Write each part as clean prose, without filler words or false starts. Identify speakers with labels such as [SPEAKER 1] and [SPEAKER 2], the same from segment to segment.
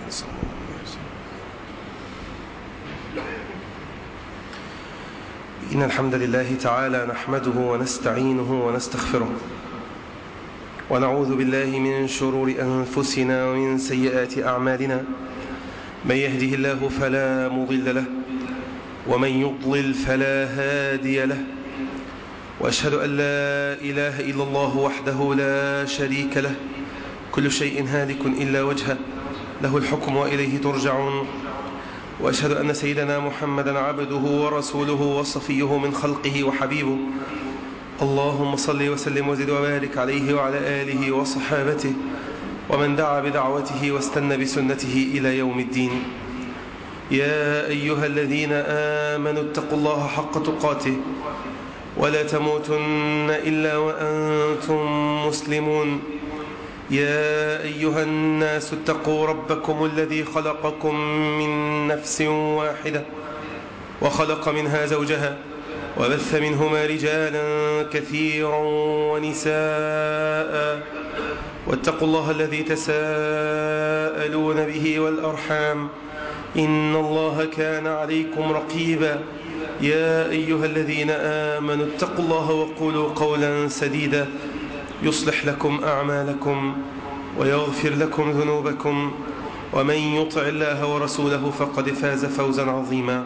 [SPEAKER 1] صلى الله عليه وسلم. إن الحمد لله تعالى نحمده ونستعينه ونستغفره، ونعوذ بالله من شرور أنفسنا ومن سيئات أعمالنا. من يهده الله فلا مضل له، ومن يضلل فلا هادي له، وأشهد أن لا إله إلا الله وحده لا شريك له، كل شيء هالك إلا وجهه، له الحكم وإليه ترجعون. وأشهد أن سيدنا محمدا عبده ورسوله وصفيه من خلقه وحبيبه. اللهم صل وسلم وزد وبارك عليه وعلى آله وصحابته ومن دعا بدعوته واستنى بسنته إلى يوم الدين. يا أيها الذين آمنوا اتقوا الله حق تقاته ولا تموتن إلا وأنتم مسلمون. يا أيها الناس اتقوا ربكم الذي خلقكم من نفس واحدة وخلق منها زوجها وبث منهما رجالا كثيرا ونساء، واتقوا الله الذي تساءلون به والأرحام، إن الله كان عليكم رقيبا. يا أيها الذين آمنوا اتقوا الله وقولوا قولا سديدا يصلح لكم أعمالكم ويغفر لكم ذنوبكم، ومن يطع الله ورسوله فقد فاز فوزا عظيما.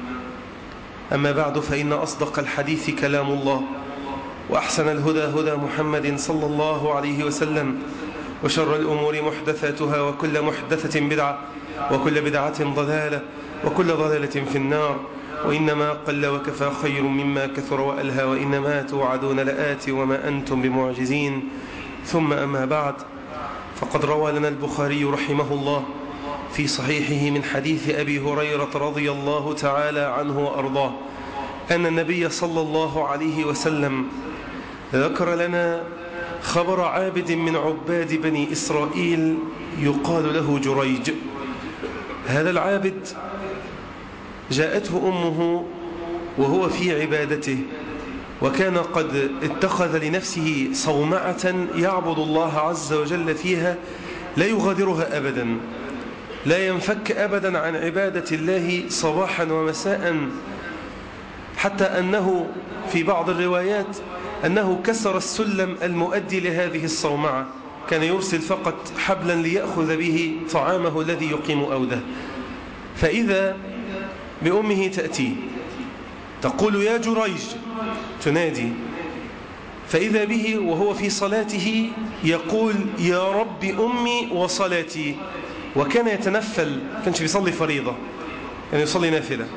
[SPEAKER 1] أما بعد، فإن أصدق الحديث كلام الله، وأحسن الهدى هدى محمد صلى الله عليه وسلم، وشر الأمور محدثاتها، وكل محدثة بدعة، وكل بدعة ضلالة، وكل ضلالة في النار. وإنما قل وكفى خير مما كثر وألهى، وإنما توعدون لآت وما أنتم بمعجزين. ثم أما بعد، فقد روى لنا البخاري رحمه الله في صحيحه من حديث أبي هريرة رضي الله تعالى عنه وأرضاه أن النبي صلى الله عليه وسلم ذكر لنا خبر عابد من عباد بني إسرائيل يقال له جريج. هذا العابد جاءته أمه وهو في عبادته، وكان قد اتخذ لنفسه صومعة يعبد الله عز وجل فيها لا يغادرها أبدا، لا ينفك أبدا عن عبادة الله صباحا ومساء، حتى أنه في بعض الروايات أنه كسر السلم المؤدي لهذه الصومعة، كان يرسل فقط حبلا ليأخذ به طعامه الذي يقيم أوده. فإذا بأمه تأتي تقول يا جريج، تنادي، فإذا به وهو في صلاته يقول يا رب أمي وصلاتي. وكان يتنفل، كانش بيصلي فريضة، يعني يصلي نافلة،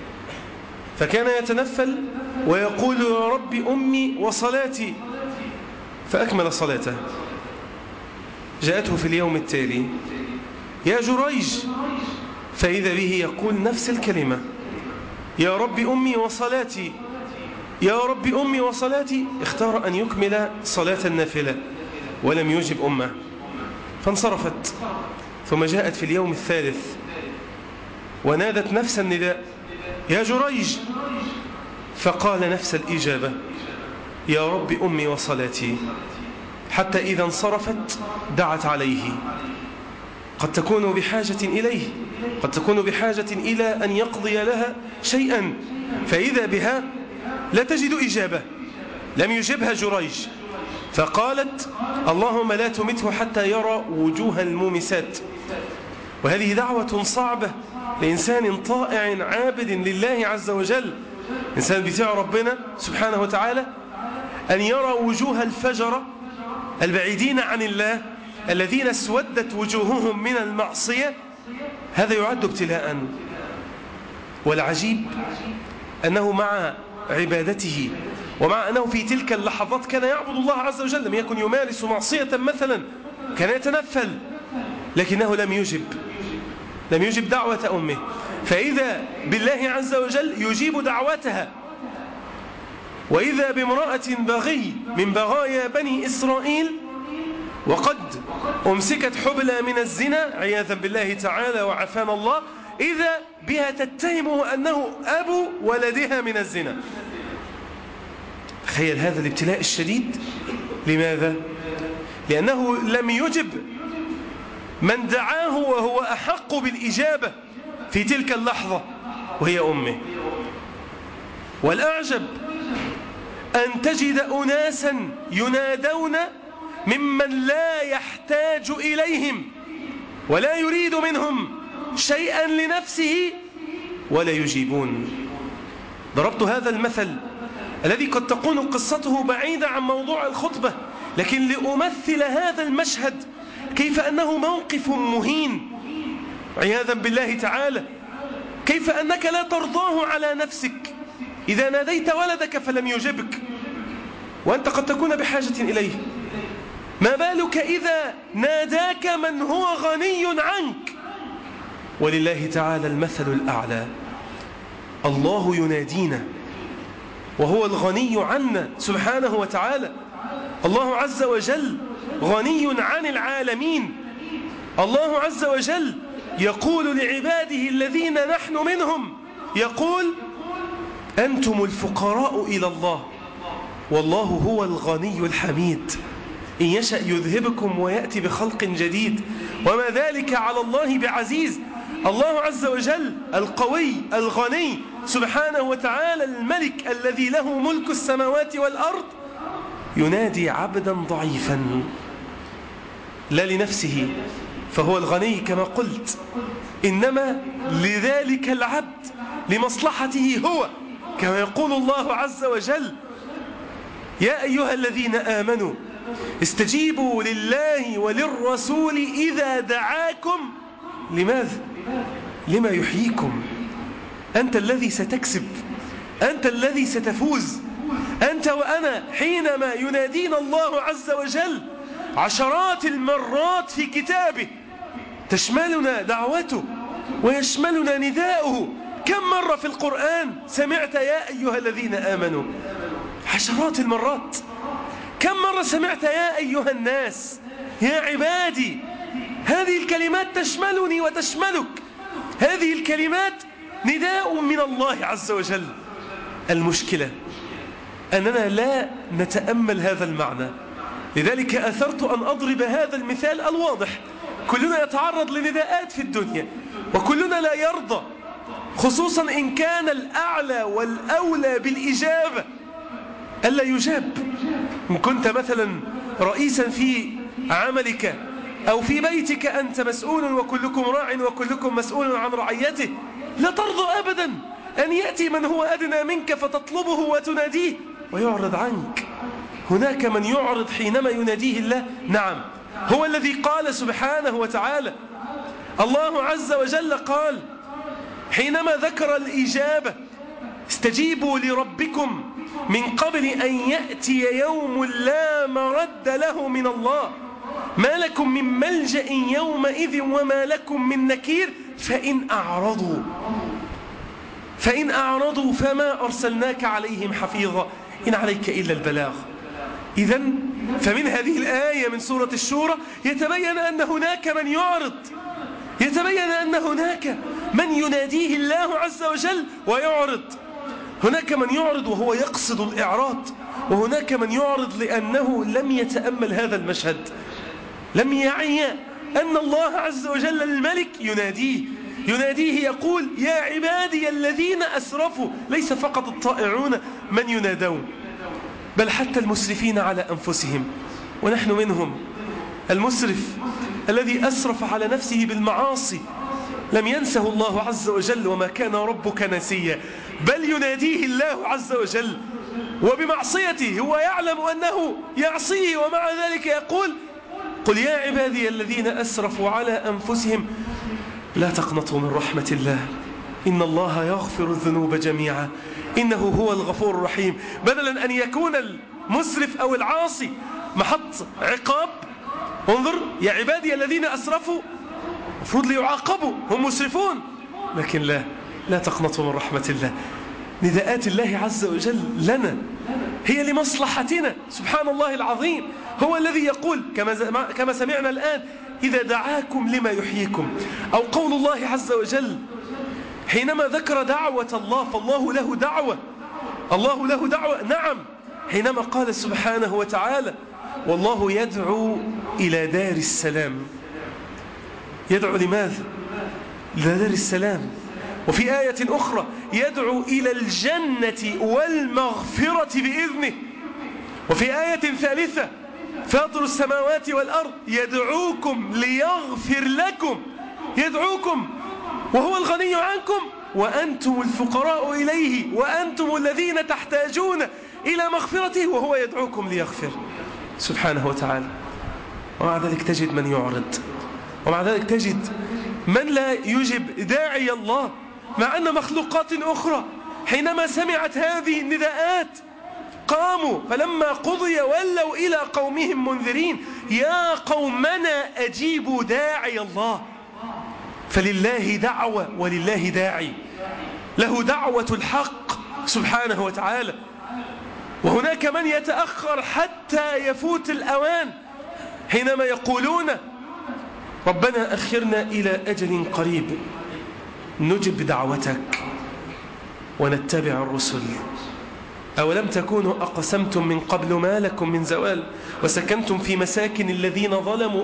[SPEAKER 1] فكان يتنفل ويقول يا رب أمي وصلاتي، فأكمل صلاته. جاءته في اليوم التالي يا جريج، فإذا به يقول نفس الكلمة يا رب أمي وصلاتي، يا رب أمي وصلاتي. اختار أن يكمل صلاة النافلة ولم يجب أمه، فانصرفت. ثم جاءت في اليوم الثالث ونادت نفس النداء يا جريج، فقال نفس الإجابة يا رب أمي وصلاتي، حتى إذا انصرفت دعت عليه. قد تكون بحاجة إليه، قد تكون بحاجة إلى أن يقضي لها شيئا، فإذا بها لا تجد إجابة، لم يجبها جريج، فقالت اللهم لا تمته حتى يرى وجوه المومسات. وهذه دعوة صعبة لإنسان طائع عابد لله عز وجل، إنسان بتاع ربنا سبحانه وتعالى، أن يرى وجوه الفجرة البعيدين عن الله الذين اسودت وجوههم من المعصية. هذا يعد ابتلاء. والعجيب أنه مع عبادته ومع أنه في تلك اللحظات كان يعبد الله عز وجل، لم يكن يمارس معصية مثلا، كان يتنفل، لكنه لم يجب دعوة أمه. فإذا بالله عز وجل يجيب دعوتها. وإذا بامرأة بغي من بغايا بني إسرائيل وقد أمسكت حبلى من الزنا عياذا بالله تعالى وعافانا الله، إذا بها تتهمه أنه أبو ولدها من الزنا. تخيل هذا الابتلاء الشديد. لماذا؟ لأنه لم يجب من دعاه وهو أحق بالإجابة في تلك اللحظة وهي أمه. والأعجب أن تجد أناسا ينادون ممن لا يحتاج إليهم ولا يريد منهم شيئا لنفسه ولا يجيبون. ضربت هذا المثل الذي قد تكون قصته بعيدة عن موضوع الخطبة، لكن لأمثل هذا المشهد كيف أنه موقف مهين عياذا بالله تعالى، كيف أنك لا ترضاه على نفسك إذا ناديت ولدك فلم يجبك وأنت قد تكون بحاجة إليه، ما بالك إذا ناداك من هو غني عنك؟ ولله تعالى المثل الأعلى. الله ينادينا وهو الغني عنا سبحانه وتعالى. الله عز وجل غني عن العالمين. الله عز وجل يقول لعباده الذين نحن منهم، يقول: أنتم الفقراء إلى الله والله هو الغني الحميد، إن يشأ يذهبكم ويأتي بخلق جديد وما ذلك على الله بعزيز. الله عز وجل القوي الغني سبحانه وتعالى الملك الذي له ملك السماوات والأرض ينادي عبدا ضعيفا لا لنفسه فهو الغني كما قلت، إنما لذلك العبد لمصلحته هو، كما يقول الله عز وجل: يا أيها الذين آمنوا استجيبوا لله وللرسول إذا دعاكم لماذا؟ لما يحييكم. أنت الذي ستكسب، أنت الذي ستفوز، أنت وأنا حينما ينادينا الله عز وجل عشرات المرات في كتابه تشملنا دعوته ويشملنا نداؤه. كم مرة في القرآن سمعت يا أيها الذين آمنوا؟ عشرات المرات. كم مرة سمعت يا أيها الناس، يا عبادي؟ هذه الكلمات تشملني وتشملك، هذه الكلمات نداء من الله عز وجل. المشكلة أننا لا نتأمل هذا المعنى، لذلك أثرت أن أضرب هذا المثال الواضح. كلنا يتعرض لنداءات في الدنيا وكلنا لا يرضى، خصوصا إن كان الأعلى والأولى بالإجابة ألا يجاب. إن كنت مثلا رئيسا في عملك أو في بيتك أنت مسؤول وكلكم راع وكلكم مسؤول عن رعيته، لا ترضى أبدا أن يأتي من هو أدنى منك فتطلبه وتناديه ويعرض عنك. هناك من يعرض حينما يناديه الله. نعم، هو الذي قال سبحانه وتعالى، الله عز وجل قال حينما ذكر الإجابة: استجيبوا لربكم من قبل أن يأتي يوم لا مرد له من الله ما لكم من ملجأ يومئذ وما لكم من نكير فإن أعرضوا فما أرسلناك عليهم حفيظا إن عليك إلا البلاغ. إذن فمن هذه الآية من سورة الشورى يتبين أن هناك من يعرض، يتبين أن هناك من يناديه الله عز وجل ويعرض. هناك من يعرض وهو يقصد الإعراض، وهناك من يعرض لأنه لم يتأمل هذا المشهد، لم يعي أن الله عز وجل الملك يناديه يقول: يا عبادي الذين أسرفوا. ليس فقط الطائعون من ينادون، بل حتى المسرفين على أنفسهم، ونحن منهم. المسرف الذي أسرف على نفسه بالمعاصي لم ينسه الله عز وجل، وما كان ربك نسيا، بل يناديه الله عز وجل وبمعصيته. هو يعلم أنه يعصيه ومع ذلك يقول: قل يا عبادي الذين أسرفوا على أنفسهم لا تقنطوا من رحمة الله إن الله يغفر الذنوب جميعا إنه هو الغفور الرحيم. بدلا أن يكون المسرف أو العاصي محط عقاب، انظر يا عبادي الذين أسرفوا، المفروض ليعاقبوا، هم مسرفون، لكن لا تقنطوا من رحمة الله. نداءات الله عز وجل لنا هي لمصلحتنا سبحان الله العظيم. هو الذي يقول كما سمعنا الآن: إذا دعاكم لما يحييكم. أو قول الله عز وجل حينما ذكر دعوة الله، فالله له دعوة، الله له دعوة. نعم، حينما قال سبحانه وتعالى: والله يدعو إلى دار السلام. يدعو لماذا؟ لدار السلام. وفي آية أخرى يدعو إلى الجنة والمغفرة بإذنه. وفي آية ثالثة فاطر السماوات والأرض يدعوكم ليغفر لكم، يدعوكم وهو الغني عنكم وأنتم الفقراء إليه وأنتم الذين تحتاجون إلى مغفرته وهو يدعوكم ليغفر سبحانه وتعالى. ومع ذلك تجد من يعرض، ومع ذلك تجد من لا يجب داعي الله، مع أن مخلوقات أخرى حينما سمعت هذه النداءات قاموا، فلما قضي ولوا إلى قومهم منذرين. يا قومنا أجيبوا داعي الله. فلله دعوة ولله داعي، له دعوة الحق سبحانه وتعالى. وهناك من يتأخر حتى يفوت الأوان، حينما يقولون ربنا أخرنا إلى أجل قريب نجب دعوتك ونتبع الرسل. أولم تكونوا أقسمتم من قبل ما لكم من زوال وسكنتم في مساكن الذين ظلموا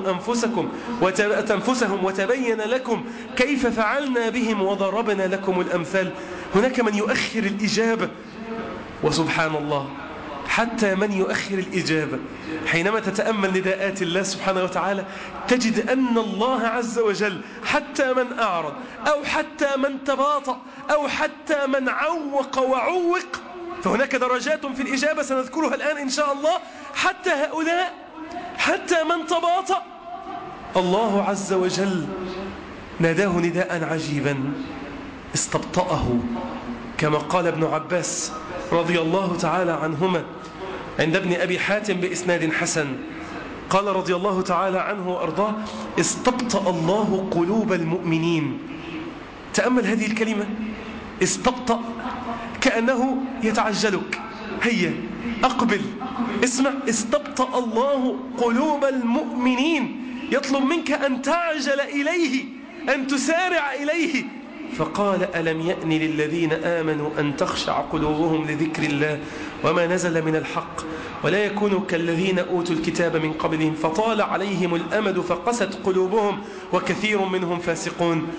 [SPEAKER 1] أنفسهم وتبين لكم كيف فعلنا بهم وضربنا لكم الأمثال. هناك من يؤخر الإجابة، وسبحان الله حتى من يؤخر الإجابة حينما تتأمل نداءات الله سبحانه وتعالى تجد أن الله عز وجل حتى من أعرض أو حتى من تباطأ أو حتى من عوق وعوق، فهناك درجات في الإجابة سنذكرها الآن إن شاء الله. حتى هؤلاء، حتى من تباطأ، الله عز وجل ناداه نداء عجيبا استبطأه، كما قال ابن عباس رضي الله تعالى عنهما عند ابن أبي حاتم بإسناد حسن، قال رضي الله تعالى عنه وأرضاه: استبطأ الله قلوب المؤمنين. تأمل هذه الكلمة، استبطأ، كأنه يتعجلك، هيا أقبل اسمع. استبطأ الله قلوب المؤمنين، يطلب منك أن تعجل إليه، أن تسارع إليه. فقال: ألم يأن للذين آمنوا أن تخشع قلوبهم لذكر الله وما نزل من الحق ولا يكونوا كالذين أوتوا الكتاب من قبلهم فطال عليهم الأمد فقست قلوبهم وكثير منهم فاسقون.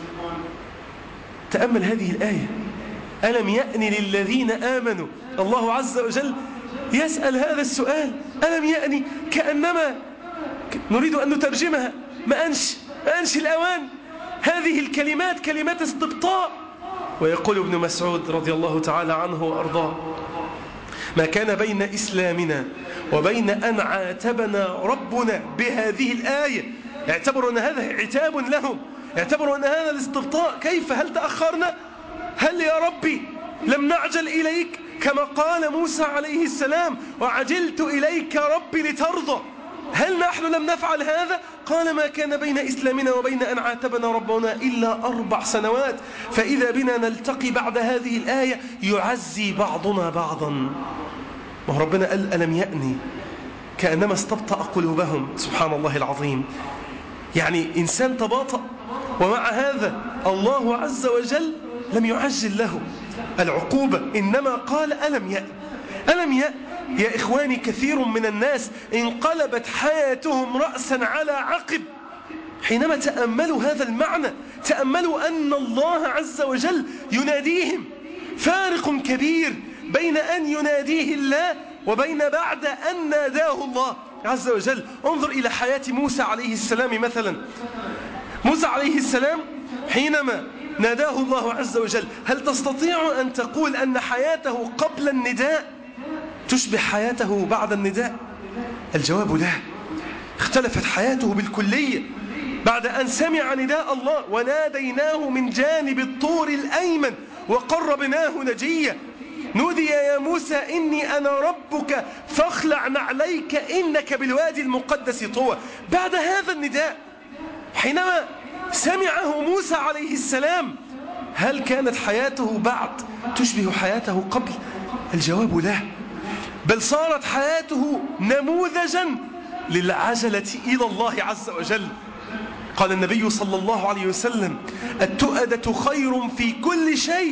[SPEAKER 1] تأمل هذه الآية، ألم يأن للذين آمنوا. الله عز وجل يسأل هذا السؤال، ألم يأن، كأنما نريد أن نترجمها، ما أنش الأوان. هذه الكلمات كلمات استبطاء. ويقول ابن مسعود رضي الله تعالى عنه وأرضاه: ما كان بين إسلامنا وبين أن عاتبنا ربنا بهذه الآية. اعتبروا أن هذا عتاب لهم، اعتبروا أن هذا الاستبطاء. كيف؟ هل تأخرنا؟ هل يا ربي لم نعجل إليك كما قال موسى عليه السلام: وعجلت إليك ربي لترضى؟ هل نحن لم نفعل هذا؟ قال: ما كان بين إسلامنا وبين أن عاتبنا ربنا إلا 4 سنوات، فإذا بنا نلتقي بعد هذه الآية يعزي بعضنا بعضا. وربنا قال: ألم يأني، كأنما استبطأ قلوبهم. سبحان الله العظيم. يعني إنسان تباطأ، ومع هذا الله عز وجل لم يعجل له العقوبة، إنما قال: ألم يأن. ألم يأن يا إخواني، كثير من الناس انقلبت حياتهم رأسا على عقب حينما تأملوا هذا المعنى. تأملوا أن الله عز وجل يناديهم. فارق كبير بين أن يناديه الله وبين بعد أن ناداه الله عز وجل. انظر إلى حياة موسى عليه السلام مثلا. موسى عليه السلام حينما ناداه الله عز وجل، هل تستطيع أن تقول أن حياته قبل النداء تشبه حياته بعد النداء؟ الجواب لا. اختلفت حياته بالكلية بعد أن سمع نداء الله: وناديناه من جانب الطور الأيمن وقربناه نجيا. نودي يا موسى إني أنا ربك فاخلع نعليك إنك بالوادي المقدس طوى. بعد هذا النداء حينما سمعه موسى عليه السلام، هل كانت حياته بعد تشبه حياته قبل؟ الجواب لا، بل صارت حياته نموذجا للعجلة إلى الله عز وجل. قال النبي صلى الله عليه وسلم: التؤدة خير في كل شيء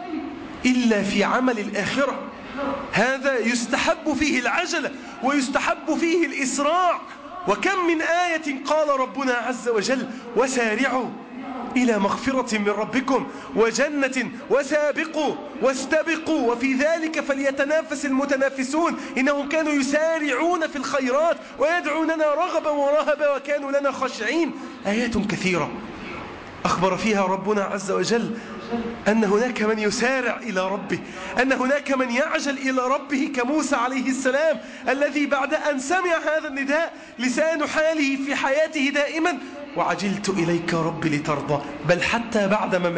[SPEAKER 1] إلا في عمل الآخرة. هذا يستحب فيه العجلة ويستحب فيه الإسراع، وكم من آية قال ربنا عز وجل وسارعوا إلى مغفرة من ربكم وجنة وسابقوا واستبقوا وفي ذلك فليتنافس المتنافسون إنهم كانوا يسارعون في الخيرات ويدعوننا رغبا ورهبا وكانوا لنا خاشعين. آيات كثيرة أخبر فيها ربنا عز وجل أن هناك من يسارع إلى ربه، أن هناك من يعجل إلى ربه كموسى عليه السلام الذي بعد أن سمع هذا النداء لسان حاله في حياته دائما وعجلت إليك ربي لترضى، بل حتى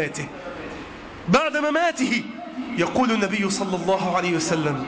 [SPEAKER 1] بعد مماته يقول النبي صلى الله عليه وسلم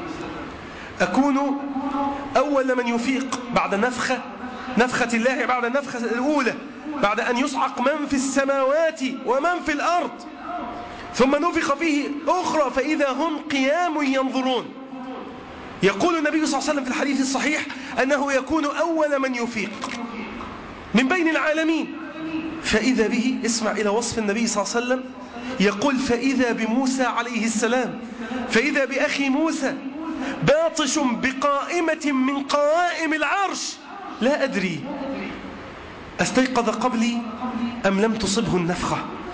[SPEAKER 1] أكون أول من يفيق بعد نفخة الله، بعد النفخة الأولى، بعد أن يصعق من في السماوات ومن في الأرض، ثم نفخ فيه أخرى فإذا هم قيام ينظرون. يقول النبي صلى الله عليه وسلم في الحديث الصحيح أنه يكون أول من يفيق من بين العالمين، فإذا به، اسمع إلى وصف النبي صلى الله عليه وسلم، يقول فإذا بموسى عليه السلام، فإذا بأخي موسى باطش بقائمة من قوائم العرش لا أدري أستيقظ قبلي أم لم تصبه النفخة،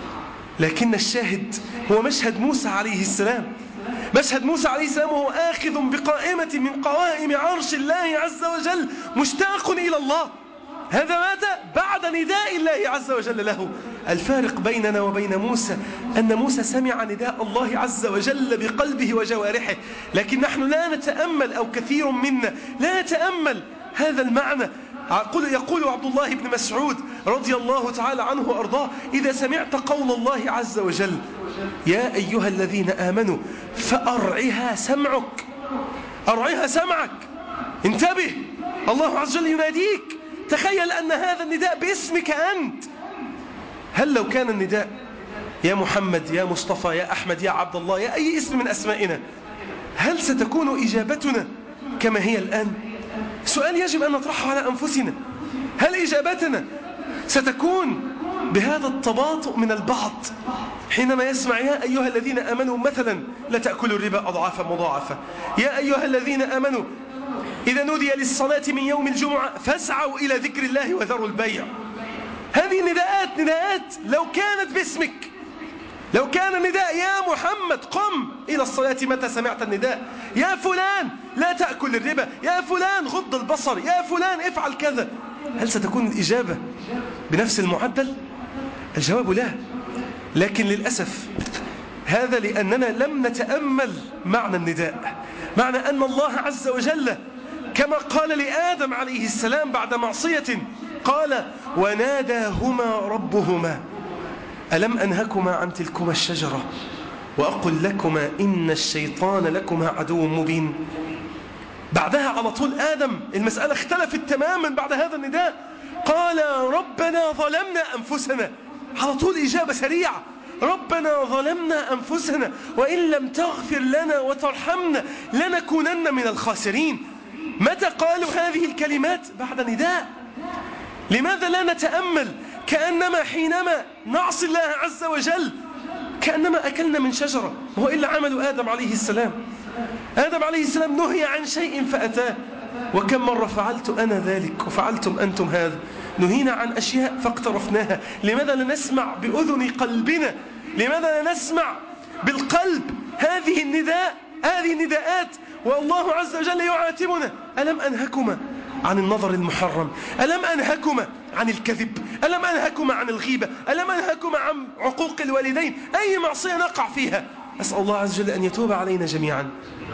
[SPEAKER 1] لكن الشاهد هو مشهد موسى عليه السلام، مشهد موسى عليه السلام وهو آخذ بقائمة من قوائم عرش الله عز وجل مشتاق إلى الله. هذا مات بعد نداء الله عز وجل له. الفارق بيننا وبين موسى أن موسى سمع نداء الله عز وجل بقلبه وجوارحه، لكن نحن لا نتأمل، أو كثير منا لا يتأمل هذا المعنى. يقول عبد الله بن مسعود رضي الله تعالى عنه وأرضاه إذا سمعت قول الله عز وجل يا أيها الذين آمنوا فأرعها سمعك، أرعها سمعك، انتبه، الله عز وجل يناديك. تخيل أن هذا النداء باسمك أنت. هل لو كان النداء يا محمد، يا مصطفى، يا أحمد، يا عبد الله، يا أي اسم من أسمائنا، هل ستكون إجابتنا كما هي الآن؟ سؤال يجب أن نطرحه على أنفسنا. هل إجابتنا ستكون بهذا التباطؤ من البعض حينما يسمع يا أيها الذين آمنوا مثلا لا تأكلوا الربا أضعافا مضاعفة، يا أيها الذين آمنوا إذا نودي للصلاة من يوم الجمعة فاسعوا إلى ذكر الله وذروا البيع. هذه نداءات لو كانت باسمك، لو كان النداء يا محمد قم إلى الصلاة متى سمعت النداء، يا فلان لا تأكل الربا، يا فلان غض البصر، يا فلان افعل كذا، هل ستكون الإجابة بنفس المعدل؟ الجواب لا. لكن للأسف هذا لأننا لم نتأمل معنى النداء، معنى أن الله عز وجل كما قال لآدم عليه السلام بعد معصية قال وناداهما ربهما ألم أنهكما عن تلكما الشجرة وأقل لكما إن الشيطان لكما عدو مبين. بعدها على طول آدم المسألة اختلفت تماما بعد هذا النداء، قال ربنا ظلمنا أنفسنا، على طول إجابة سريعة، ربنا ظلمنا أنفسنا وإن لم تغفر لنا وترحمنا لنكونن من الخاسرين. متى قالوا هذه الكلمات؟ بعد نداء. لماذا لا نتأمل كأنما حينما نعصي الله عز وجل كأنما أكلنا من شجرة، وهو إلا عمل آدم عليه السلام. آدم عليه السلام نهي عن شيء فأتاه، وكم مرة فعلت أنا ذلك وفعلتم أنتم هذا. نهينا عن أشياء فاقترفناها. لماذا لا نسمع بأذن قلبنا؟ لماذا لا نسمع بالقلب هذه النداءات؟ والله عز وجل يعاتبنا ألم أنهكما عن النظر المحرم، ألم أنهكما عن الكذب، ألم أنهكما عن الغيبة، ألم أنهكما عن عقوق الوالدين، أي معصية نقع فيها. أسأل الله عز وجل أن يتوب علينا جميعا.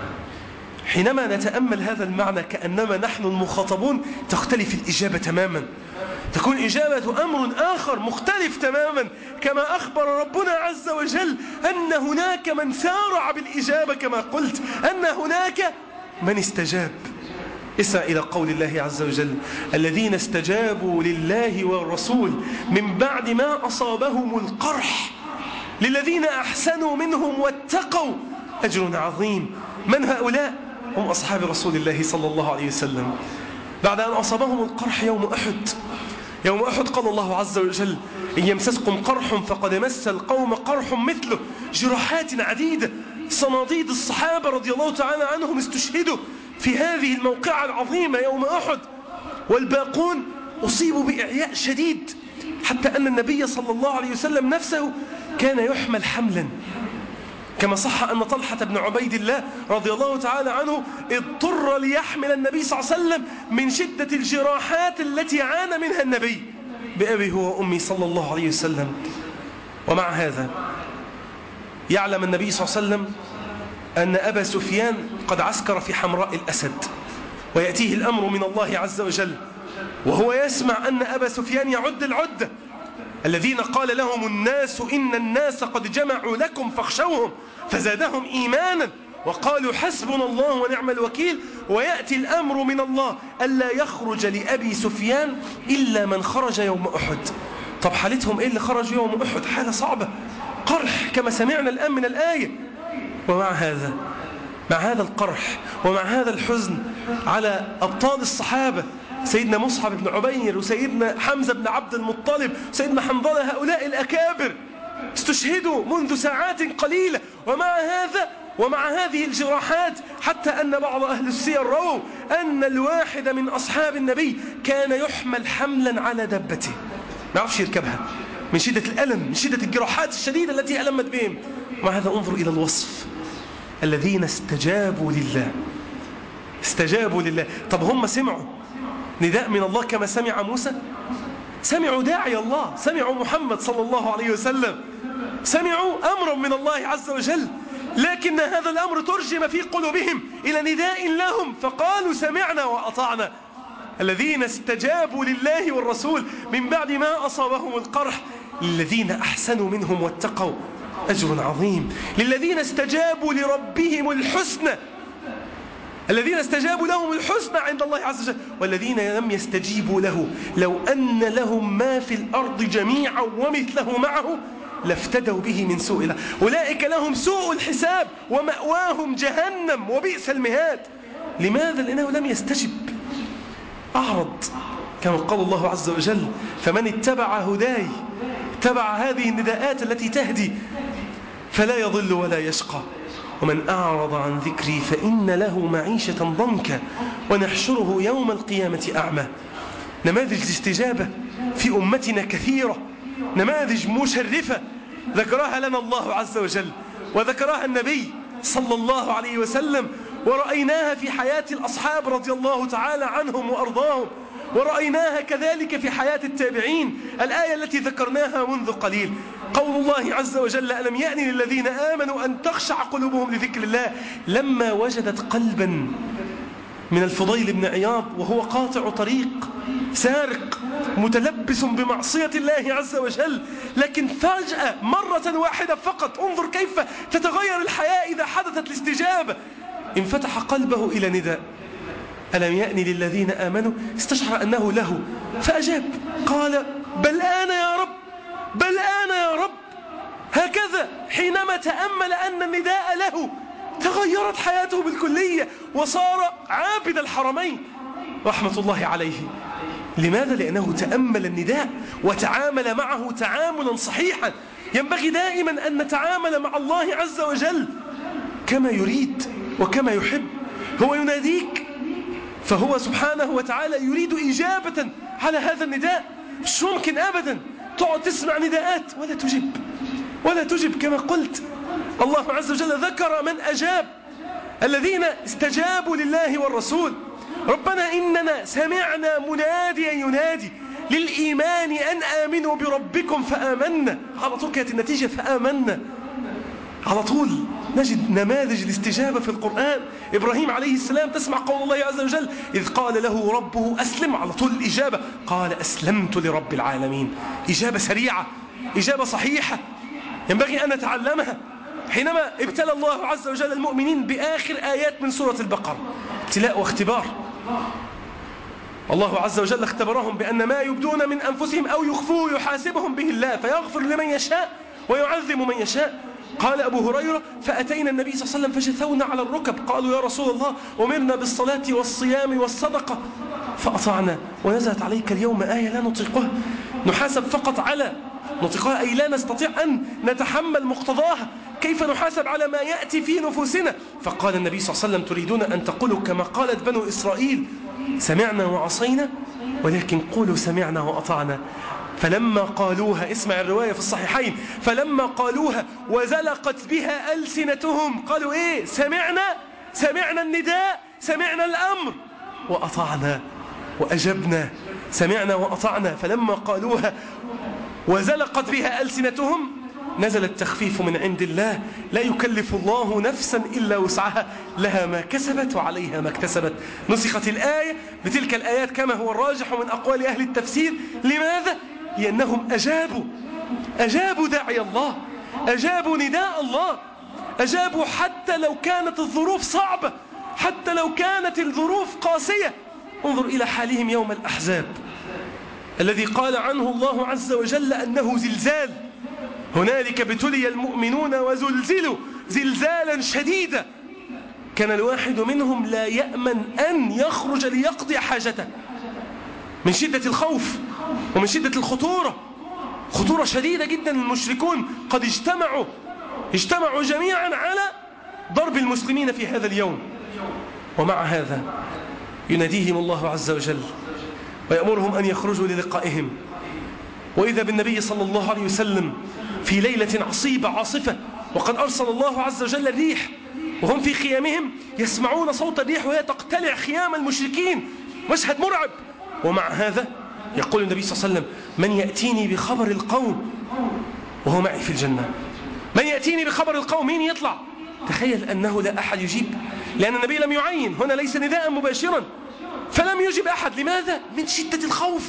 [SPEAKER 1] حينما نتأمل هذا المعنى كأنما نحن المخاطبون تختلف الإجابة تماما، تكون إجابة أمر آخر مختلف تماما، كما أخبر ربنا عز وجل أن هناك من سارع بالإجابة كما قلت، أن هناك من استجاب. اسمع إلى قول الله عز وجل الذين استجابوا لله والرسول من بعد ما أصابهم القرح للذين أحسنوا منهم واتقوا أجر عظيم. من هؤلاء؟ هم أصحاب رسول الله صلى الله عليه وسلم. بعد أن أصابهم القرح يوم أحد قال الله عز وجل إن يمسسكم قرح فقد مس القوم قرح مثله، جراحات عديدة. صناديد الصحابة رضي الله تعالى عنهم استشهدوا في هذه الموقعة العظيمة يوم أحد. والباقون أصيبوا بإعياء شديد، حتى أن النبي صلى الله عليه وسلم نفسه كان يحمل حملا، كما صح أن طلحة بن عبيد الله رضي الله تعالى عنه اضطر ليحمل النبي صلى الله عليه وسلم من شدة الجراحات التي عانى منها النبي بأبي هو وأمي صلى الله عليه وسلم. ومع هذا يعلم النبي صلى الله عليه وسلم أن أبا سفيان قد عسكر في حمراء الأسد، ويأتيه الأمر من الله عز وجل، وهو يسمع أن أبا سفيان يعد العدة الذين قال لهم الناس إن الناس قد جمعوا لكم فاخشوهم فزادهم إيمانا وقالوا حسبنا الله ونعم الوكيل، ويأتي الأمر من الله ألا يخرج لأبي سفيان إلا من خرج يوم أحد. طب حالتهم إيه اللي خرج يوم أحد؟ حالة صعبة، قرح كما سمعنا الآن من الآية. ومع هذا، مع هذا القرح ومع هذا الحزن على أبطال الصحابة سيدنا مصعب بن عبير وسيدنا حمزة بن عبد المطلب وسيدنا حنظلة، هؤلاء الأكابر استشهدوا منذ ساعات قليلة، ومع هذه الجراحات، حتى أن بعض أهل السير رووا أن الواحد من أصحاب النبي كان يحمل حملا على دبته، ما يعرفش يركبها من شدة الألم، من شدة الجراحات الشديدة التي ألمت بهم. ومع هذا انظر إلى الوصف، الذين استجابوا لله، استجابوا لله. طب هم سمعوا نداء من الله كما سمع موسى؟ سمعوا داعي الله، سمعوا محمد صلى الله عليه وسلم، سمعوا أمرا من الله عز وجل، لكن هذا الأمر ترجم في قلوبهم إلى نداء لهم فقالوا سمعنا وأطعنا. الذين استجابوا لله والرسول من بعد ما أصابهم القرح، للذين أحسنوا منهم واتقوا أجر عظيم، للذين استجابوا لربهم الحسنى، الذين استجابوا لهم الحسنى عند الله عز وجل، والذين لم يستجيبوا له لو أن لهم ما في الأرض جميعا ومثله معه لافتدوا به من سوء الله، أولئك لهم سوء الحساب ومأواهم جهنم وبئس المهاد. لماذا؟ لأنه لم يستجب، أعرض، كما قال الله عز وجل فمن اتبع هداي، اتبع هذه النداءات التي تهدي فلا يضل ولا يشقى، ومن أعرض عن ذكري فإن له معيشة ضنكا ونحشره يوم القيامة أعمى. نماذج الاستجابة في أمتنا كثيرة، نماذج مشرفة ذكرها لنا الله عز وجل وذكرها النبي صلى الله عليه وسلم، ورأيناها في حياة الأصحاب رضي الله تعالى عنهم وأرضاهم، ورأيناها كذلك في حياة التابعين. الآية التي ذكرناها منذ قليل قول الله عز وجل ألم يأن للذين آمنوا أن تخشع قلوبهم لذكر الله، لما وجدت قلبا من الفضيل بن عياض وهو قاطع طريق سارق متلبس بمعصية الله عز وجل، لكن فجأة مرة واحدة فقط، انظر كيف تتغير الحياة إذا حدثت الاستجابة، انفتح قلبه إلى نداء ألم يأن للذين آمنوا، استشعر أنه له فأجاب، قال بل آن يا رب، بل آن يا رب. هكذا حينما تأمل أن النداء له تغيرت حياته بالكلية وصار عابد الحرمين رحمة الله عليه. لماذا؟ لأنه تأمل النداء وتعامل معه تعاملا صحيحا. ينبغي دائما أن نتعامل مع الله عز وجل كما يريد وكما يحب. هو يناديك فهو سبحانه وتعالى يريد إجابة على هذا النداء. مش ممكن أبدا تقعد تسمع نداءات ولا تجب كما قلت. الله عز وجل ذكر من أجاب، الذين استجابوا لله والرسول. ربنا إننا سمعنا مناديا ينادي للإيمان أن آمنوا بربكم فآمنا، على طول كانت النتيجة فآمنا، على طول نجد نماذج الاستجابة في القرآن. إبراهيم عليه السلام تسمع قول الله عز وجل إذ قال له ربه أسلم، على طول الإجابة قال أسلمت لرب العالمين. إجابة سريعة، إجابة صحيحة ينبغي أن نتعلمها. حينما ابتلى الله عز وجل المؤمنين بآخر آيات من سورة البقرة، ابتلاء واختبار، الله عز وجل اختبرهم بأن ما يبدون من أنفسهم أو يخفوه يحاسبهم به الله فيغفر لمن يشاء ويعذب من يشاء. قال أبو هريرة فأتينا النبي صلى الله عليه وسلم فجثونا على الركب، قالوا يا رسول الله أمرنا بالصلاة والصيام والصدقة فأطعنا ونزلت عليك اليوم آية لا نطيقها، نحاسب فقط على نطيقها أي لا نستطيع أن نتحمل مقتضاها، كيف نحاسب على ما يأتي في نفوسنا؟ فقال النبي صلى الله عليه وسلم تريدون أن تقولوا كما قالت بنو إسرائيل سمعنا وعصينا؟ ولكن قولوا سمعنا وأطعنا. فلما قالوها، اسمع الرواية في الصحيحين، فلما قالوها وزلقت بها ألسنتهم قالوا إيه؟ سمعنا النداء، سمعنا الأمر وأطعنا وأجبنا. سمعنا وأطعنا. فلما قالوها وزلقت بها ألسنتهم نزل التخفيف من عند الله: لا يكلف الله نفسا إلا وسعها، لها ما كسبت وعليها ما اكتسبت. نسخت الآية بتلك الآيات كما هو الراجح من أقوال أهل التفسير. لماذا؟ لأنهم أجابوا داعي الله، أجابوا نداء الله، أجابوا حتى لو كانت الظروف صعبة، حتى لو كانت الظروف قاسية. انظر إلى حالهم يوم الأحزاب الذي قال عنه الله عز وجل أنه زلزال: هنالك ابتلي المؤمنون وزلزلوا زلزالا شديدا. كان الواحد منهم لا يأمن أن يخرج ليقضي حاجته من شدة الخوف ومن شدة الخطورة. خطورة شديدة جدا. المشركون قد اجتمعوا جميعا على ضرب المسلمين في هذا اليوم. ومع هذا يناديهم الله عز وجل ويأمرهم أن يخرجوا للقائهم. وإذا بالنبي صلى الله عليه وسلم في ليلة عصيبة عاصفة، وقد أرسل الله عز وجل الريح، وهم في خيامهم يسمعون صوت الريح وهي تقتلع خيام المشركين. مشهد مرعب. ومع هذا يقول النبي صلى الله عليه وسلم: من يأتيني بخبر القوم وهو معي في الجنة. من يأتيني بخبر القوم، مين يطلع؟ تخيل أنه لا أحد يجيب، لأن النبي لم يعين، هنا ليس نداء مباشرا، فلم يجب أحد. لماذا؟ من شدة الخوف،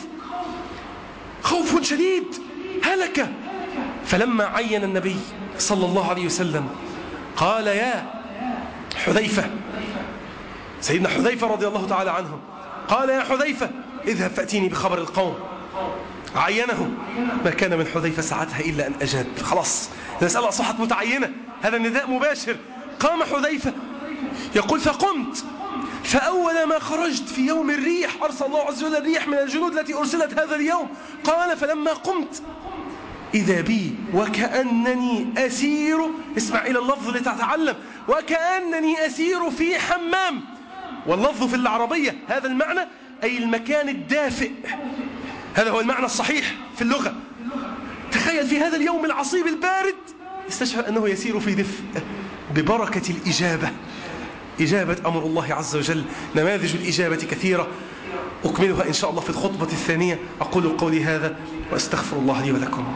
[SPEAKER 1] خوف شديد، هلك. فلما عين النبي صلى الله عليه وسلم قال: يا حذيفة، سيدنا حذيفة رضي الله تعالى عنه، قال: يا حذيفة اذهب فأتيني بخبر القوم. عينه. ما كان من حذيفة ساعتها إلا أن أجاب. خلاص، المسألة أصبحت متعينة، هذا النداء مباشر. قام حذيفة يقول: فقمت، فأول ما خرجت في يوم الريح، أرسل الله عز وجل الريح من الجنود التي أرسلت هذا اليوم. قال: فلما قمت إذا بي وكأنني أسير، اسمع إلى اللفظ لتتعلم، وكأنني أسير في حمام. واللفظ في العربية هذا المعنى، أي المكان الدافئ، هذا هو المعنى الصحيح في اللغة. تخيل في هذا اليوم العصيب البارد استشعر أنه يسير في دفء ببركة الإجابة، إجابة أمر الله عز وجل. نماذج الإجابة كثيرة، أكملها إن شاء الله في الخطبة الثانية. أقول قولي هذا وأستغفر الله لي ولكم.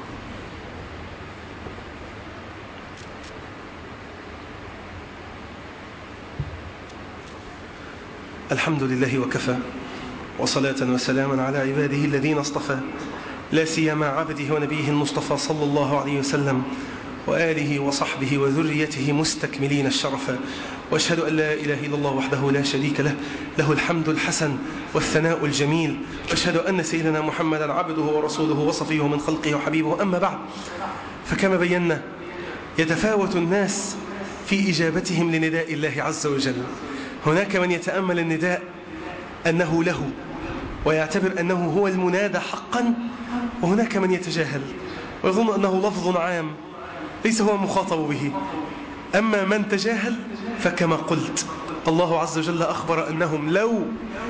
[SPEAKER 1] الحمد لله وكفى، وصلاة وسلاما على عباده الذين اصطفى، لا سيما عبده ونبيه المصطفى صلى الله عليه وسلم وآله وصحبه وذريته مستكملين الشرفا. وأشهد أن لا إله إلا الله وحده لا شريك له، له الحمد الحسن والثناء الجميل. وأشهد أن سيدنا محمدا عبده ورسوله وصفيه من خلقه وحبيبه. أما بعد، فكما بينا يتفاوت الناس في إجابتهم لنداء الله عز وجل. هناك من يتأمل النداء أنه له ويعتبر أنه هو المنادى حقا، وهناك من يتجاهل ويظن أنه لفظ عام ليس هو مخاطب به. أما من تجاهل فكما قلت الله عز وجل أخبر أنهم لو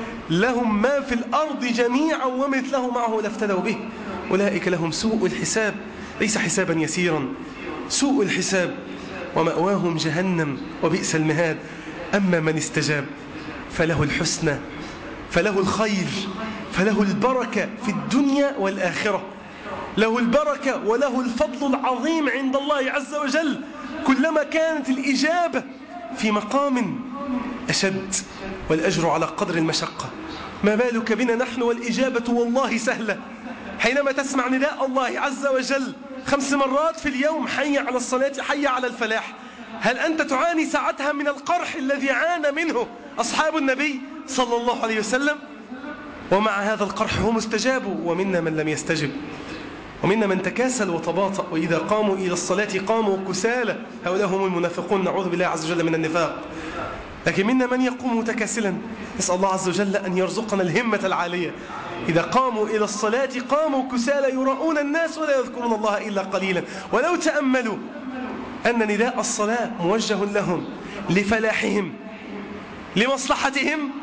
[SPEAKER 1] لهم ما في الأرض جميعا ومثله معه لافتدوا به. أولئك لهم سوء الحساب، ليس حسابا يسيرا، سوء الحساب، ومأواهم جهنم وبئس المهاد. أما من استجاب فله الحسنى، فله الخير، فله البركة في الدنيا والآخرة، له البركة وله الفضل العظيم عند الله عز وجل كلما كانت الإجابة في مقام أشد والأجر على قدر المشقة. ما بالك بنا نحن والإجابة والله سهلة. حينما تسمع نداء الله عز وجل 5 مرات في اليوم: حي على الصلاة، حي على الفلاح، هل أنت تعاني ساعتها من القرح الذي عانى منه أصحاب النبي صلى الله عليه وسلم؟ ومع هذا القرح هم استجابوا، ومنا من لم يستجب، ومنا من تكاسل وتباطأ، وإذا قاموا إلى الصلاة قاموا كسالى، هؤلاء هم المنافقون، نعوذ بالله عز وجل من النفاق. لكن منا من يقوم متكاسلا، نسأل الله عز وجل أن يرزقنا الهمة العالية. إذا قاموا إلى الصلاة قاموا كسالى يراؤون الناس ولا يذكرون الله إلا قليلا. ولو تأملوا أن نداء الصلاة موجه لهم لفلاحهم لمصلحتهم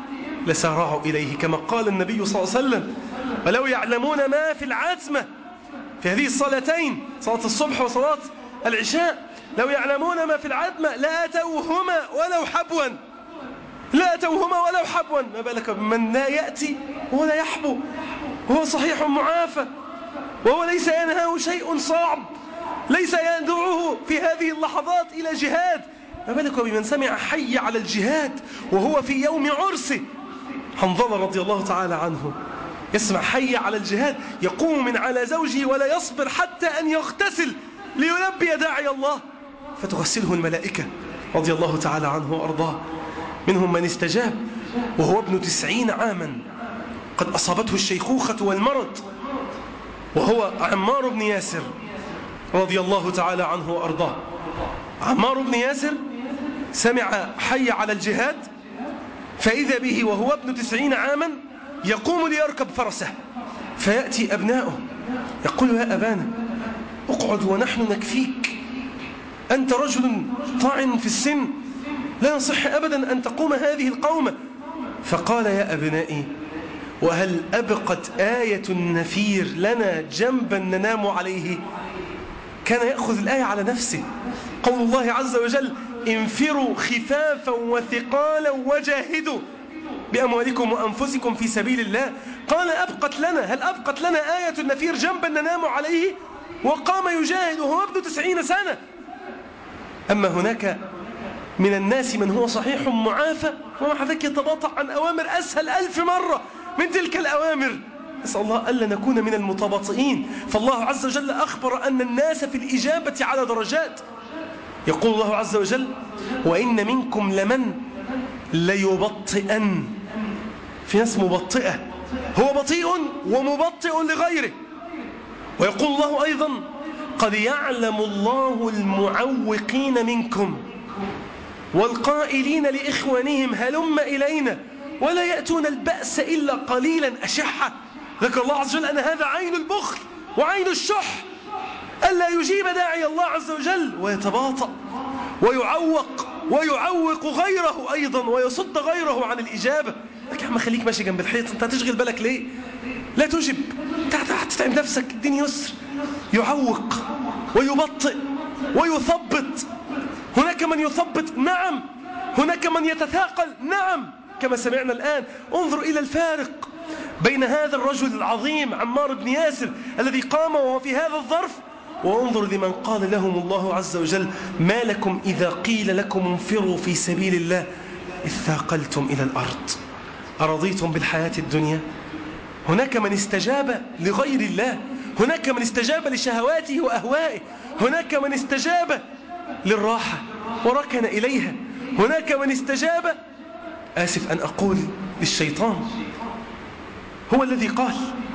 [SPEAKER 1] لسارعوا إليه، كما قال النبي صلى الله عليه وسلم: ولو يعلمون ما في العتمة في هذه الصلاتين، صلاة الصبح وصلاة العشاء، لو يعلمون ما في العتمة لأتوهما ولو حبوا، لا أتوهما ولو حبوا. ما بالك بمن لا يأتي وهو لا يحبو، وهو صحيح معافى، وهو ليس ينهاه شيء صعب، ليس يدعوه في هذه اللحظات إلى جهاد. ما بالك بمن سمع حي على الجهاد وهو في يوم عرسه. حنظلة رضي الله تعالى عنه يسمع حي على الجهاد، يقوم من على زوجه ولا يصبر حتى أن يغتسل ليلبي داعي الله، فتغسله الملائكة رضي الله تعالى عنه وأرضاه. منهم من استجاب وهو ابن 90 عاما، قد أصابته الشيخوخة والمرض، وهو عمار بن ياسر رضي الله تعالى عنه وأرضاه. عمار بن ياسر سمع حي على الجهاد، فإذا به وهو ابن 90 عاما يقوم ليركب فرسه، فيأتي أبناؤه يقول: يا أبانا اقعد ونحن نكفيك، أنت رجل طاعن في السن، لا يصح أبدا أن تقوم هذه القومة. فقال: يا أبنائي، وهل أبقت آية النفير لنا جنبا ننام عليه؟ كان يأخذ الآية على نفسه، قول الله عز وجل: انفروا خفافا وثقالا وجاهدوا بأموالكم وأنفسكم في سبيل الله. قال: هل أبقت لنا آية النفير جنبا ننام عليه؟ وقام يجاهد وهو ابن 90 سنة. أما هناك من الناس من هو صحيح معافى ومع ذلك يتباطأ عن أوامر أسهل 1000 مرة من تلك الأوامر. نسأل الله ألا نكون من المتباطئين. فالله عز وجل أخبر أن الناس في الإجابة على درجات. يقول الله عز وجل: وإن منكم لمن ليبطئن. في ناس مبطئة، هو بطيء ومبطئ لغيره. ويقول الله أيضا: قد يعلم الله المعوقين منكم والقائلين لإخوانهم هلم إلينا ولا يأتون البأس إلا قليلا أشحة. ذكر الله عز وجل أن هذا عين البخل وعين الشح، ألا يجيب داعي الله عز وجل ويتباطأ ويعوق غيره أيضا ويصد غيره عن الإجابة. لك يا عم خليك ماشي جنب الحيط، أنت هتشغل بالك ليه؟ لا تجب، تتعب نفسك، الدين يسر. يعوق ويبطئ ويثبط. هناك من يثبط، نعم. هناك من يتثاقل، نعم، كما سمعنا الآن. انظر إلى الفارق بين هذا الرجل العظيم عمار بن ياسر الذي قام وهو في هذا الظرف، وانظر لمن قال لهم الله عز وجل: ما لكم إذا قيل لكم انفروا في سبيل الله اثاقلتم إلى الأرض أرضيتم بالحياة الدنيا. هناك من استجاب لغير الله، هناك من استجاب لشهواته وأهوائه، هناك من استجاب للراحة وركن إليها، هناك من استجاب، آسف أن أقول، للشيطان. هو الذي قال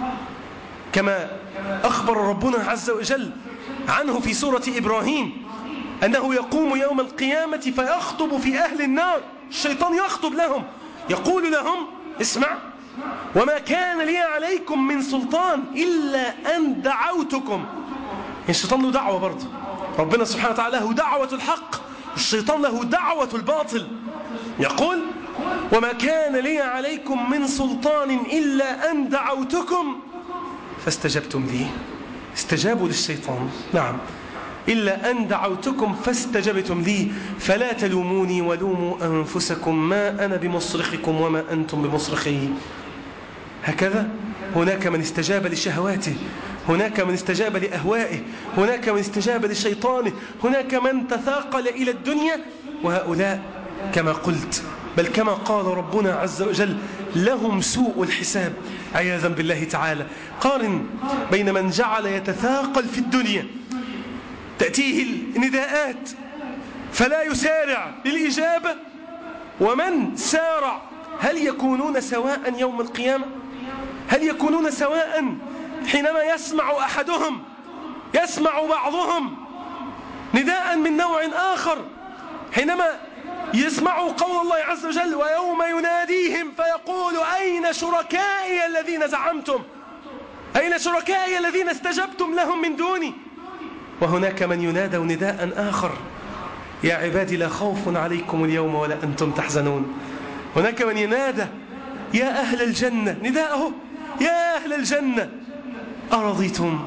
[SPEAKER 1] كما أخبر ربنا عز وجل عنه في سورة إبراهيم أنه يقوم يوم القيامة فيخطب في أهل النار. الشيطان يخطب لهم، يقول لهم: اسمع، وما كان لي عليكم من سلطان إلا أن دعوتكم. الشيطان له دعوة برضه، ربنا سبحانه وتعالى له دعوة الحق، الشيطان له دعوة الباطل. يقول: وما كان لي عليكم من سلطان إلا أن دعوتكم فاستجبتم لي. استجابوا للشيطان، نعم، إلا أن دعوتكم فاستجبتم لي فلا تلوموني ولوموا أنفسكم ما أنا بمصرخكم وما أنتم بمصرخي. هكذا هناك من استجاب لشهواته، هناك من استجاب لأهوائه، هناك من استجاب لشيطانه، هناك من تثاقل إلى الدنيا. وهؤلاء كما قلت، بل كما قال ربنا عز وجل: لهم سوء الحساب عياذا بالله تعالى. قارن بين من جعل يتثاقل في الدنيا، تأتيه النداءات فلا يسارع للإجابة، ومن سارع. هل يكونون سواء يوم القيامة؟ هل يكونون سواء حينما يسمع أحدهم، يسمع بعضهم نداء من نوع آخر، حينما يسمعوا قول الله عز وجل: ويوم يناديهم فيقول أين شركائي الذين زعمتم، أين شركائي الذين استجبتم لهم من دوني. وهناك من ينادى نداء آخر: يا عبادي لا خوف عليكم اليوم ولا أنتم تحزنون. هناك من ينادى يا أهل الجنة، نداءه يا أهل الجنة أرضيتم؟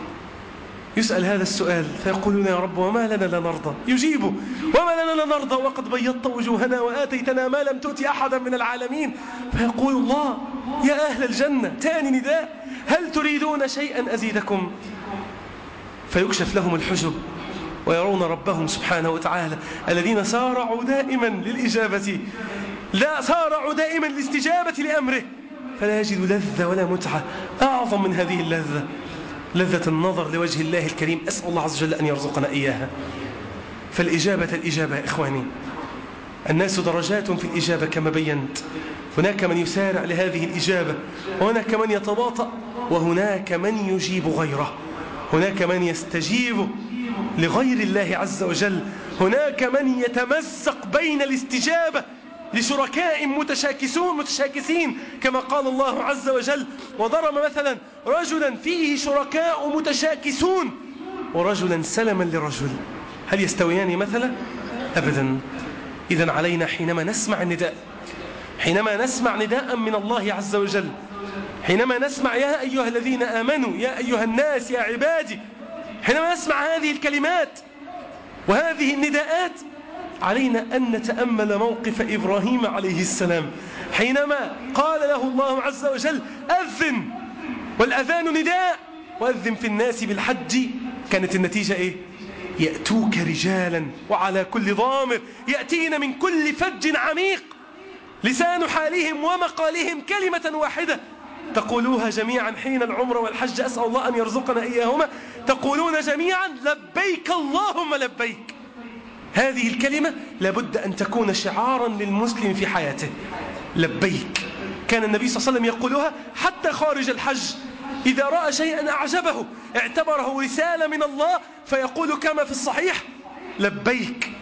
[SPEAKER 1] يسأل هذا السؤال فيقولون يا رب وما لنا لا نرضى، يجيبوا وما لنا لا نرضى وقد بيضت وجوهنا وآتيتنا ما لم تؤتي أحدا من العالمين. فيقول الله يا أهل الجنة، ثاني نداء، هل تريدون شيئا أزيدكم؟ فيكشف لهم الحجب ويرون ربهم سبحانه وتعالى. الذين سارعوا دائما للإجابة، لا سارعوا دائما للاستجابة لأمره، فلا يجد لذة ولا متعة أعظم من هذه اللذة، لذة النظر لوجه الله الكريم. أسأل الله عز وجل أن يرزقنا إياها. الإجابة يا إخواني، الناس درجات في الإجابة كما بينت. هناك من يسارع لهذه الإجابة، وهناك من يتباطأ، وهناك من يجيب غيره، هناك من يستجيب لغير الله عز وجل، هناك من يتمزق بين الاستجابة لشركاء متشاكسين كما قال الله عز وجل: وضرب مثلا رجلا فيه شركاء متشاكسون ورجلا سلما لرجل، هل يستويان مثلا؟ أبدا. إذن علينا حينما نسمع النداء، حينما نسمع نداء من الله عز وجل، حينما نسمع يا أيها الذين آمنوا، يا أيها الناس، يا عبادي، حينما نسمع هذه الكلمات وهذه النداءات، علينا أن نتأمل موقف إبراهيم عليه السلام حينما قال له الله عز وجل: أذن، والأذان نداء، وأذن في الناس بالحج. كانت النتيجة إيه؟ يأتوك رجالا وعلى كل ضامر يأتين من كل فج عميق، لسان حالهم ومقالهم كلمة واحدة تقولوها جميعا حين العمر والحج، أسأل الله أن يرزقنا إياهما، تقولون جميعا: لبيك اللهم لبيك. هذه الكلمة لابد أن تكون شعارا للمسلم في حياته، لبيك. كان النبي صلى الله عليه وسلم يقولها حتى خارج الحج، إذا رأى شيئا أعجبه اعتبره رسالة من الله فيقول كما في الصحيح: لبيك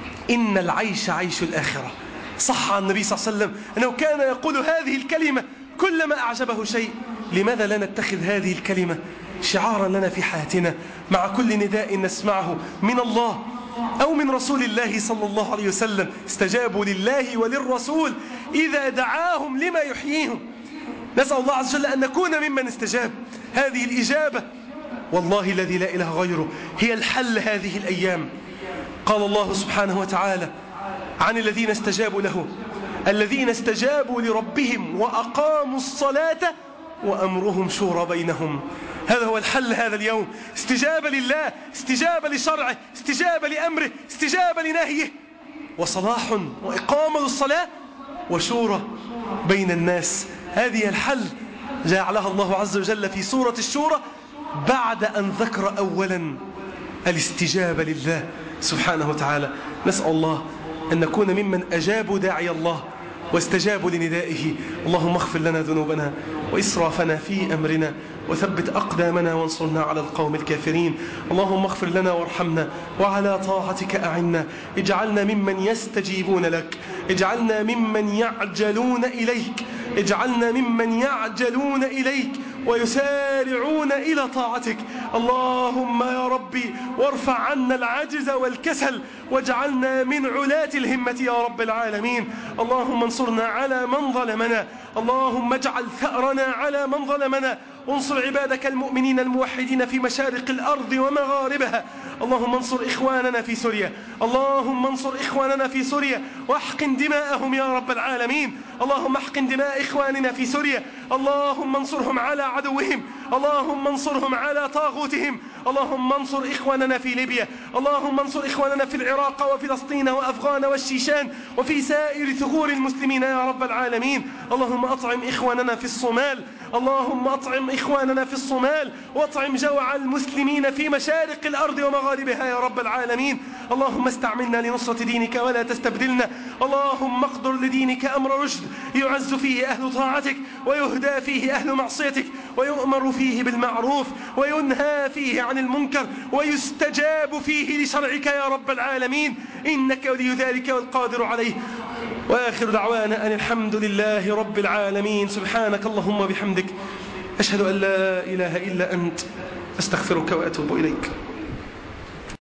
[SPEAKER 1] إن العيش عيش الآخرة. صح عن النبي صلى الله عليه وسلم أنه كان يقول هذه الكلمة كلما أعجبه شيء. لماذا لا نتخذ هذه الكلمة شعارا لنا في حياتنا مع كل نداء نسمعه من الله أو من رسول الله صلى الله عليه وسلم؟ استجابوا لله وللرسول إذا دعاهم لما يحييهم. نسأل الله عز وجل أن نكون ممن استجاب. هذه الإجابة والله الذي لا إله غيره هي الحل هذه الأيام. قال الله سبحانه وتعالى عن الذين استجابوا له: الذين استجابوا لربهم وأقاموا الصلاة وأمرهم شورى بينهم. هذا هو الحل هذا اليوم، استجابة لله، استجابة لشرعه، استجابة لأمره، استجابة لنهيه، وصلاح وإقامة الصلاة وشورى بين الناس. هذه الحل جعلها الله عز وجل في سورة الشورى بعد أن ذكر أولا الاستجابة لله سبحانه وتعالى. نسأل الله أن نكون ممن أجابوا داعي الله واستجابوا لندائه. اللهم اغفر لنا ذنوبنا وإسرافنا في أمرنا وثبت أقدامنا وانصرنا على القوم الكافرين. اللهم اغفر لنا وارحمنا وعلى طاعتك أعنا. اجعلنا ممن يستجيبون لك، اجعلنا ممن يعجلون إليك، اجعلنا ممن يعجلون إليك ويسارعون إلى طاعتك. اللهم يا ربي وارفع عنا العجز والكسل واجعلنا من علاة الهمة يا رب العالمين. اللهم انصرنا على من ظلمنا، اللهم اجعل ثأرنا على من ظلمنا، وانصر عبادك المؤمنين الموحدين في مشارق الأرض ومغاربها. اللهم انصر إخواننا في سوريا، اللهم انصر إخواننا في سوريا واحقن دماءهم يا رب العالمين. اللهم احقن دماء إخواننا في سوريا، اللهم انصرهم على عدوهم، اللهم انصرهم على طاغوتهم. اللهم انصر إخواننا في ليبيا، اللهم انصر إخواننا في العراق وفلسطين وأفغان والشيشان وفي سائر ثغور المسلمين يا رب العالمين. اللهم أطعم إخواننا في الصومال، اللهم أطعم إخواننا في الصومال واطعم جوع المسلمين في مشارق الأرض ومغاربها يا رب العالمين. اللهم استعملنا لنصرة دينك ولا تستبدلنا. اللهم اقدر لدينك أمر رشد يعز فيه أهل طاعتك ويهدى فيه أهل معصيتك ويؤمر فيه بالمعروف وينهى فيه عن المنكر ويستجاب فيه لشرعك يا رب العالمين، إنك ولي ذلك والقادر عليه. وآخر دعوانا أن الحمد لله رب العالمين. سبحانك اللهم وبحمدك، أشهد أن لا إله إلا أنت، أستغفرك وأتوب إليك.